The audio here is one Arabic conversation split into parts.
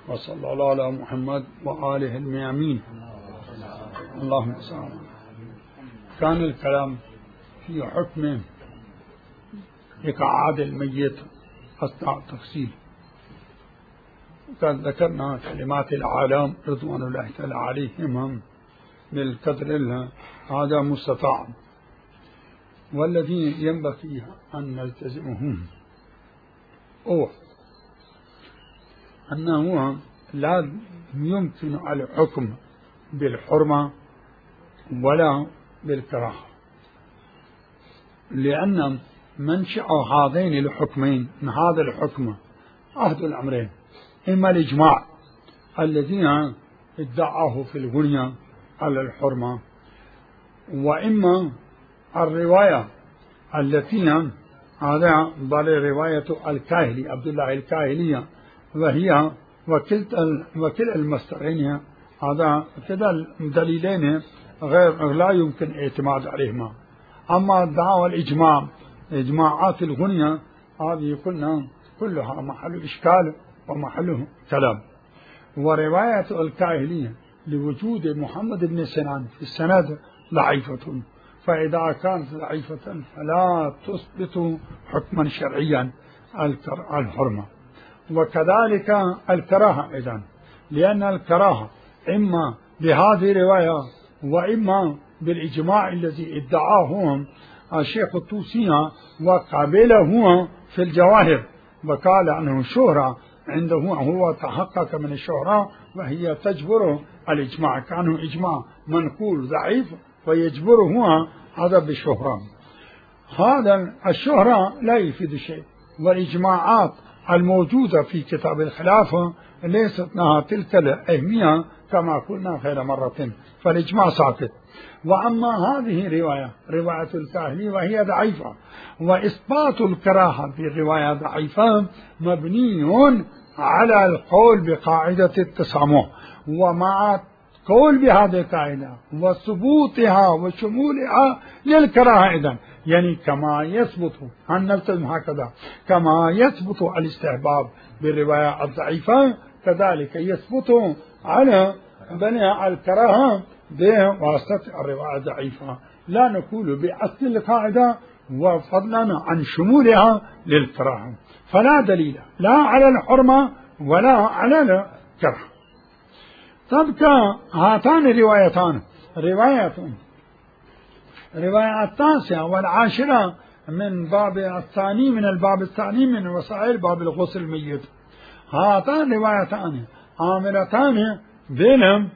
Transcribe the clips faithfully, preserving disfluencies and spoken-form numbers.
وصلى الله على محمد وآله الميامين. اللهم صل على محمد. كان الكلام في حكم إقعاد الميت أثناء التغسيل. قد ذكرنا كلمات العالم رضوان الله تعالى عليهم هم بالقدر هذا مستطاع، والذي ينبغي أن نلتزمهم هو أنه لا يمكن الحكم بالحرمة ولا بالكراهة، لأن منشأ هذين الحكمين من هذا الحكم عهد الأمرين: إما الإجماع الذين ادعاه في الغنية على الحرمة، وإما الرواية التي هذا بل رواية الكاهلي عبد الله الكاهلية، وهي وكلتا وكلا المصدرين هذا كذا دليلين غير لا يمكن الاعتماد عليهما. أما دعوى الإجماع إجماعات الغنية هذه قلنا كلها محل إشكال ومحله كلام. ورواية الكاهلية لوجود محمد بن سنان في السند ضعيفة، فإذا كانت ضعيفة فلا تثبت حكما شرعيا الحرمة. وكذلك الكراهة أيضا، لأن الكراهة إما بهذه الرواية وإما بالإجماع الذي ادعاه الشيخ الطوسي وقابله في الجواهر، وقال عنه شهرة عنده، هو تحقق من الشهرة وهي تجبر الإجماع، كانه إجماع منقول ضعيف ويجبره هذا بالشهرة. هذا الشهرة لا يفيد شيء، والإجماعات الموجودة في كتاب الخلافة ليست لها تلك الأهمية كما قلنا خير مرة، فالإجماع ساقط. وأما هذه الرواية رواية الكاهلي وهي ضعيفة، وإثبات الكراهة في الرواية ضعيفة مبني على القول بقاعدة التسامح، ومع قول بهذه القاعدة وثبوتها وشمولها للكراهة أيضا، يعني كما يثبت أن نلتزم هكذا، كما يثبت الاستحباب بالرواية الضعيفة كذلك يثبت على بناء الكراهة بواسطة الرواية الضعيفة. لا نقول بأصل القاعدة وفضلا عن شمولها للكراهة، فلا دليل لا على الحرمة ولا على الكراهة. تبقى هاتان الروايتان رواية رواية التاسعة والعاشرة من باب الثاني من الباب الثاني من وسائل باب الغسل الميت. هاتان روايتان عاملتان بينهم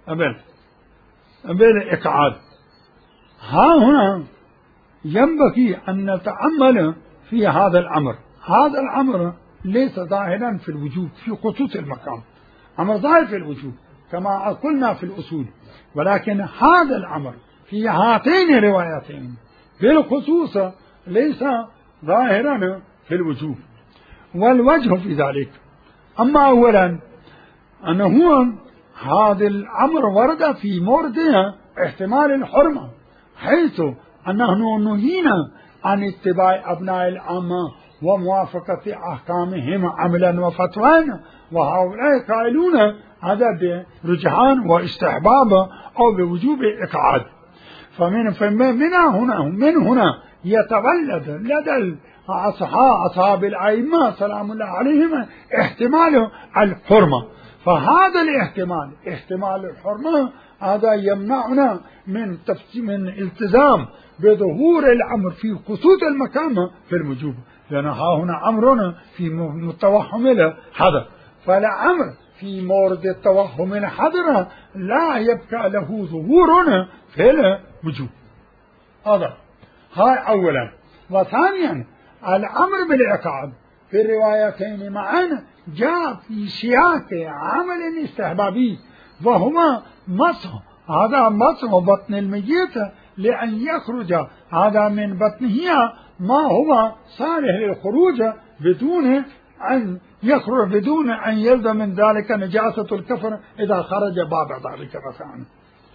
بالإقعاد. ها هنا ينبغي أن نتأمل في هذا الأمر. هذا الأمر ليس ظاهرا في الوجوب في خصوص المقام، أمر ظاهر في الوجوب كما قلنا في الأصول، ولكن هذا الأمر في هاتين الروايتين بالخصوص ليس ظاهرا في الوجوب. والوجه في ذلك: أما أولا أنه هذا الأمر ورد في موردها احتمال الحرمة، حيث أنه نهينا عن اتباع أبناء العامة وموافقة أحكامهم عملا وفتوى، وهؤلاء قائلون هذا برجحان واستحباب أو بوجوب إقعاد. فمن فمن هنا من هنا يتولد لدى أصحاب الأئمة سلام الله عليهم احتمال الحرمة، فهذا الاحتمال احتمال الحرمة هذا يمنعنا من من التزام بظهور الأمر في خصوص المكان في الوجوب، لأن ها هنا أمرنا في متوهم الحذر، فالأمر في مورد التوهم الحذر لا يبقى له ظهور في الوجوب. هذا هاي أولا. وثانيا الأمر بالإقعاد في الروايتين معا جاء في سياق عمل استحبابي، وهما مسح هذا مسح بطن الميت لأن يخرج هذا من بطنه ما هو صالح للخروج بدون أن يخرج بدون أن يلزم من ذلك نجاسة الكفر إذا خرج بعد ذلك مثلا.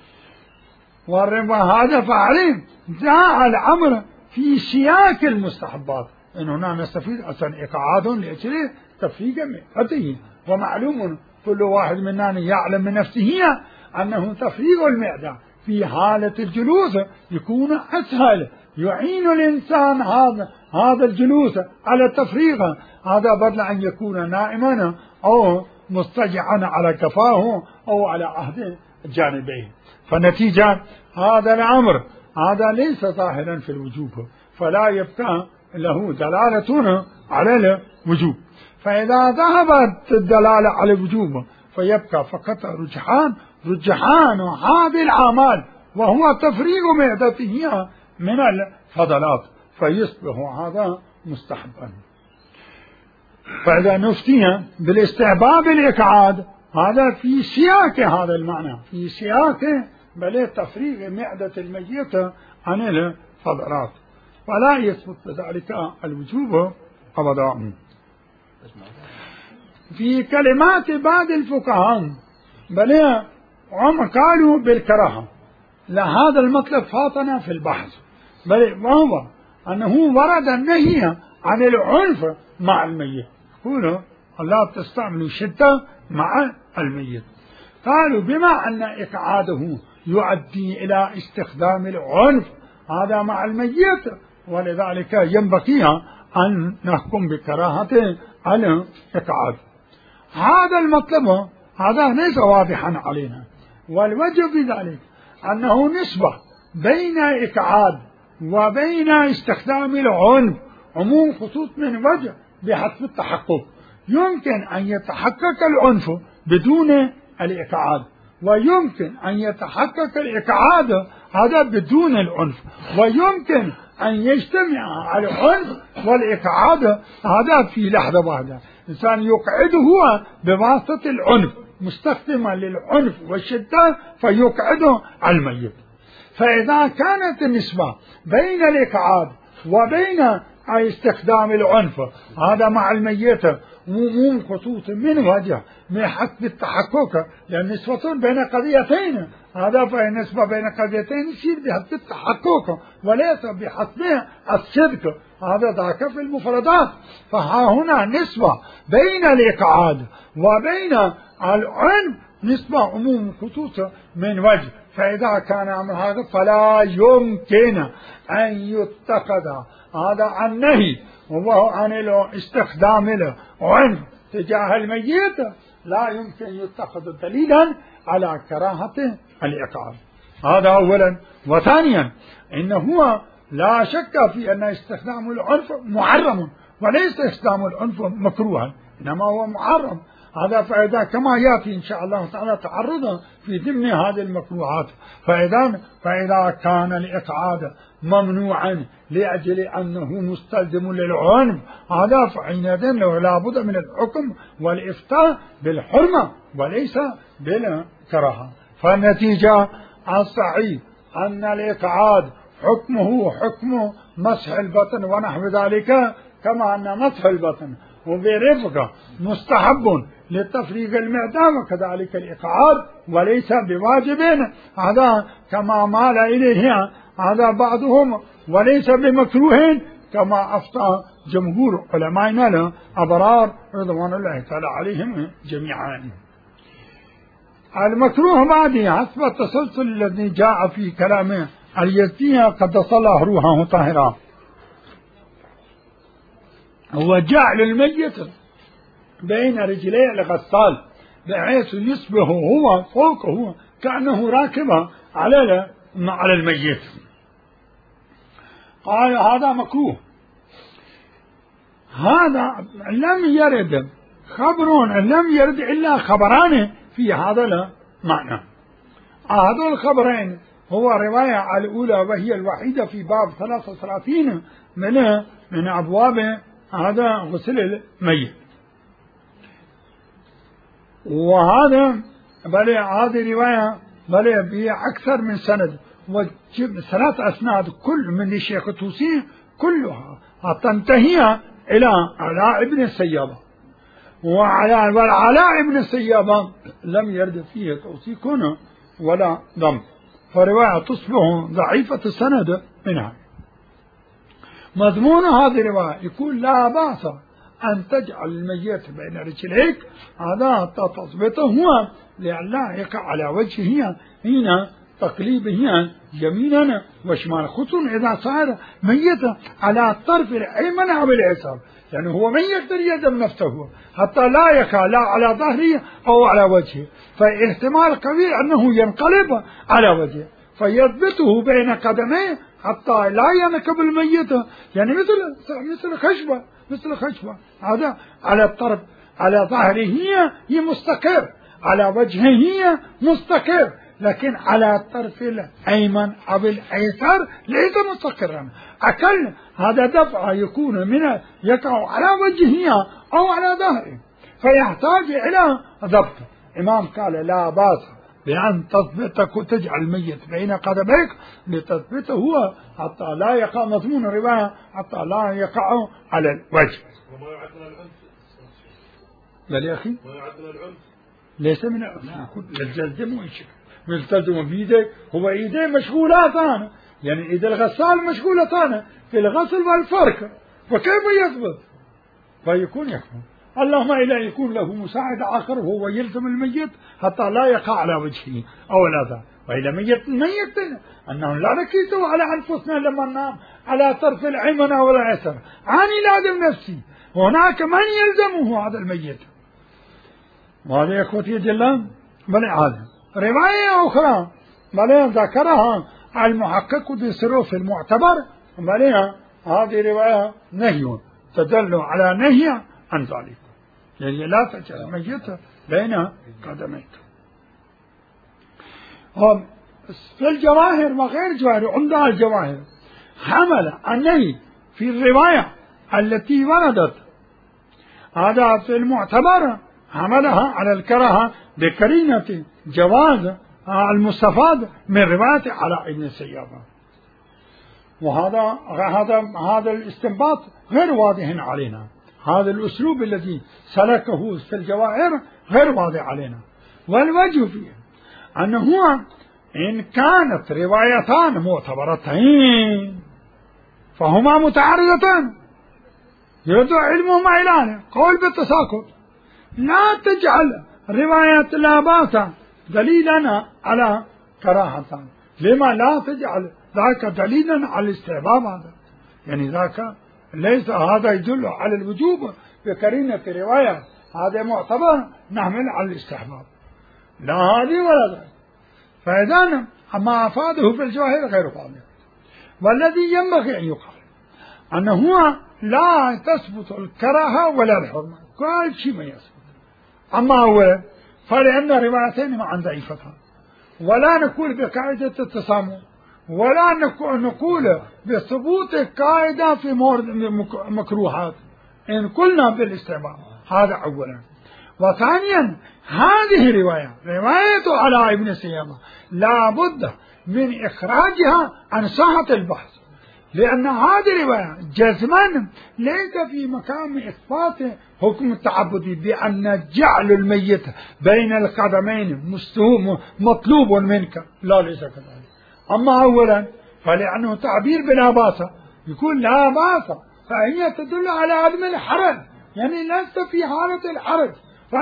وهذا فعليه جاء الأمر في سياق المستحبات، إن هنا نستفيد أصلا إقعاد لأجل تفريق من قده، ومعلوم كل واحد منا يعلم من نفسه أنه تفريغ المعدة في حالة الجلوس يكون أسهل، يعين الإنسان هذا هذا الجلوس على التفريغ، هذا بدل أن يكون نائما أو مضطجعا على كفاه أو على عهد جانبيه. فالنتيجة هذا الأمر هذا ليس ظاهرا في الوجوب، فلا يبقى له دلالة على الوجوب. فإذا ذهبت الدلالة على الوجوب فيبقى فقط رجحان رجحان هذه الأعمال وهو تفريغ معدته من الفضلات، فيصبح هذا مستحبا. فإذا نفتي بالاستحباب الإقعاد هذا في سياق هذا المعنى، في سياق بل تفريغ معدة الميت عن الفضلات، ولا يثبت ذلك الوجوب أبدا. في كلمات بعض الفقهاء بل هم قالوا بالكراهة، لهذا المطلب فاتنا في البحث، بل وهو أنه ورد النهي عن العنف مع الميت، يقولوا لا تستعملوا شدة مع الميت. قالوا بما أن إقعاده يؤدي إلى استخدام العنف هذا مع الميت، ولذلك ينبغي أن نحكم بكراهة الإقعاد. هذا المطلب هذا ليس واضحا علينا، والوجه في ذلك أنه نسبة بين إقعاد وبين استخدام العنف عموم خصوص من وجه بحسب التحقق. يمكن أن يتحقق العنف بدون الإقعاد، ويمكن أن يتحقق الإقعاد هذا بدون العنف، ويمكن أن يجتمع العنف والإقعاد هذا في لحظة واحدة. إنسان يقعد هو بواسطة العنف مستخدما للعنف والشدة فيقعد الميت. فإذا كانت النسبة بين الإقعاد وبين استخدام العنف هذا مع الميت عموم خصوص من وجه من حسب التحقق، لأن نسبة بين قضيتين هذا فالنسبة بين قضيتين يصير بحسب التحقق وليس بحسب الصدق، هذا ذاك في المفردات. فها هنا نسبة بين الإقعاد وبين العنف نسبة عموم خصوص من وجه، فإذا كان أمر هذا فلا يمكن أن يتخذ هذا النهي وهو عن استخدام العنف تجاه الميت لا يمكن يتخذ دليلا على كراهة الإقعاد. هذا أولا. وثانيا إنه لا شك في أن استخدام العنف محرم وليس استخدام العنف مكروها، إنما هو محرم. هذا فإذا كما يأتي إن شاء الله تعالى تعرض في ضمن هذه المكروهات. فإذا فإذا كان الإقعاد ممنوعا لأجل أنه مستلزم للعنف هذا فحينئذ لا بد من الحكم والإفتاء بالحرمة وليس بالكراهة. فالنتيجة الصحيح أن الإقعاد حكمه حكم مسح البطن ونحو ذلك، كما أن مسح البطن وبرفقة مستحب لتفريغ المعدة وكذلك الإقعاد وليس بواجب، هذا كما مال إليه هذا بعضهم، وليس بمكروه كما أفتى جمهور علمائنا الأبرار رضوان الله تعالى عليهم جميعا. المكروه بعد حسب التسلسل الذي جاء في كلام اليزدي قدس الله روحه طاهرا هو جعل الميت بين رجلي الغسال بحيث يصبح هو فوقه كأنه راكب على على الميت. قال هذا مكروه. هذا لم يرد خبر لم يرد إلا خبران في هذا المعنى. هذا الخبرين هو رواية الأولى وهي الوحيدة في باب ثلاثة وثلاثين من من أبواب هذا غسل الميت، وهذا بل هذه رواية بل بأكثر من سند وثلاث أسناد كل من الشيخ الطوسي كلها تنتهي إلى علاء بن السيابة، وعلى والعلاء بن السيابة لم يرد فيه توثيق ولا ضم، فرواية تصبح ضعيفة السند منها. مضمون هذه الرواية يقول لا بأس أن تجعل الميت بين رجليك هذا حتى تضبطه هو لئلا يقع على وجهه هنا تقليبه يمينا وشمالا، خصوصا إذا صار ميتا على الطرف الأيمن أو اليسار، يعني هو من يقدر يدم نفسه حتى لا يقع لا على ظهره أو على وجهه، فاحتمال قوي أنه ينقلب على وجهه فيضبطه بين قدميه حتى لا ينكب الميت، يعني مثل مثل خشبة مثل خشبة هذا على الطرف على ظهره هي مستقر، على وجهه هي مستقر، لكن على الطرف الأيمن أو الأيسر ليس مستقرا. أقل هذا دفع يكون من يقع على وجهه أو على ظهره فيحتاج إلى ضبط. الإمام قال لا باس بأن تضبطك تجعل الميت بين قدميك لتثبته هو حتى لا يقع مضمون الرواية حتى لا يقع على الوجه. وما يعدنا العنف بل يا أخي ما يعدنا العنف ليس من يلتزم ويشك يلتزم بيديه، هو ايديه مشغولتان، يعني ايد الغسال مشغولتان في الغسل والفرك، فكيف يثبت؟ فيكون يكفر. اللهم إلا يكون له مساعد آخر وهو يلزم الميت حتى لا يقع على وجهه أو الأذى، وإلى ميت الميت أنه لا نكيته على أنفسنا لما ننام على طرف الأيمن أو الأيسر عني لازم نفسي، هناك من يلزمه هذا الميت. وهذا يا اخوتي جلان بل هذا رواية أخرى بل ذكرها المحقق بسرو في المعتبر بل هذه رواية نهي تدل على نهي عن ذلك، يعني لا تجعل الميت بين قدميك. في الجواهر وغير الجواهر عندها الجواهر حمل النهي في الرواية التي وردت هذا في المعتبر حملها على الكراهة بقرينة جواز المستفاد من رواية على ابن سيابة، وهذا هذا هذا الاستنباط غير واضح علينا، هذا الأسلوب الذي سلكه في الجواهر غير واضح علينا. والوجه فيه أنه إن كانت روايتان معتبرتين فهما متعارضتان يرد علمهما إلى قول بالتساقط، لا تجعل رواية لا باس دليلا على كراهة، لما لا تجعل ذاك دليلا على الاستحباب، هذا يعني ذاك ليس هذا يدل على الوجوب بقرينة رواية هذا معتبر نحمل على الاستحباب، لا هذه ولا ذاك. فإذا ما أفاده في الجواهر غير واضح. والذي ينبغي أن يقال أنه لا تثبت الكراهة ولا الحرمة، كل شيء ما يثبت. أما هو فلأن روايتين معا ضعيفتان، ولا نقول بقاعدة التسامح ولا نقول بثبوت القاعدة في مورد مكروهات إن قلنا بالاستعمال، هذا أولا. وثانيا هذه الرواية رواية على ابن سيابة لا بد من إخراجها عن ساحة البحث، لأن هذه الرواية جزما ليس في مقام إثبات حكم التعبدي بأن جعل الميت بين القدمين مطلوب منك، لا ليس كذلك. أما أولا فلأنه تعبير بلا باس يكون لا باس فهي تدل على عدم الحرج، يعني لست في حالة الحرج،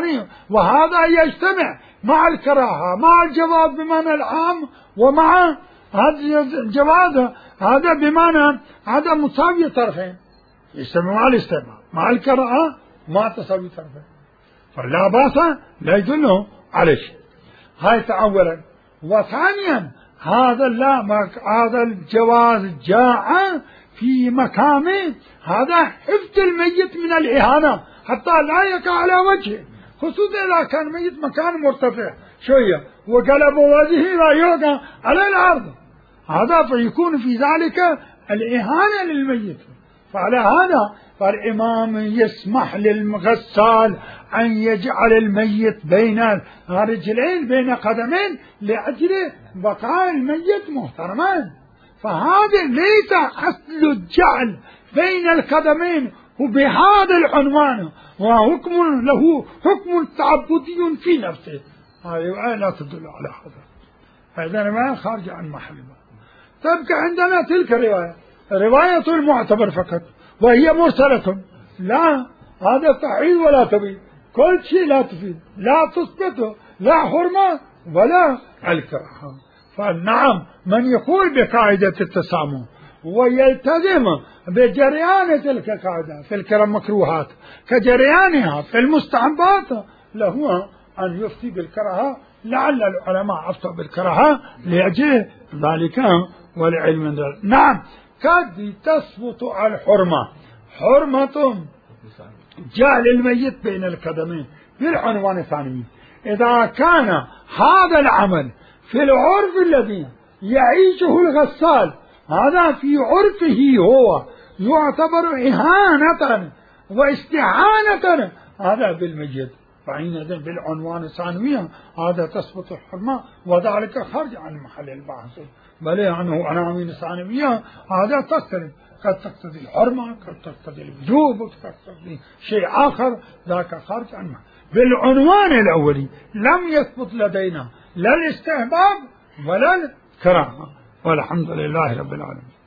وهذا يجتمع مع الكراهة مع الجواز بمعنى العام، ومع هذا الجواز هذا بمعنى هذا مساوي طرفين، يجتمع مع الاستماع مع الكراهة مع تساوي طرفين، فلا باس لا يدل على شيء. هاي أولا. وثانيا هذا لا هذا الجواز جاء في مقام هذا حفظ الميت من الإهانة حتى لا يقع على وجهه، خصوصا إذا كان ميت مكان مرتفع شوية وقلب وجهه لا يقع على الأرض، هذا فيكون في ذلك الإهانة للميت. فعلى هذا فالإمام يسمح للغسال أن يجعل الميت بين رجلين بين قدمين لأجل بقاء الميت محترما، فهذا ليس أصل الجعل بين القدمين وبهذا العنوان وحكم له حكم تعبدي في نفسه، هذه لا تدل على هذا، فإذا ما خارج عن محلها. تبقى عندنا تلك الرواية رواية المعتبر فقط وهي مرسلة لا هذا تعيد ولا تبيد، كل شيء لا تفيد، لا تثبته لا حرمة ولا الكراهة. فنعم من يقول بقاعدة التسامح ويلتزم بجريان تلك القاعدة في المكروهات كجريانها في المستحبات له أن يفتي بالكراهة، لعل العلماء أفتوا بالكراهة لأجل ذلك والعلم من ذلك. نعم قد تثبت الحرمة، حرمة جعل الميت بين القدمين بالعنوان الثاني إذا كان هذا العمل في العرف الذي يعيشه الغسال، هذا في عرفه هو يعتبر إهانة واستعانة هذا بالميت، فحينئذ بالعنوان الثانوي هذا تثبت الحرمة وذلك خارج عن محل البحث، بل عنه عناوين ثانوية هذا تختلف، قد تقتضي الحرمة، قد تقتضي الوجوب، قد تقتضي شيء آخر، ذاك خارج عنه. بالعنوان الأولي لم يثبت لدينا لا الاستحباب ولا الكراهة، والحمد لله رب العالمين.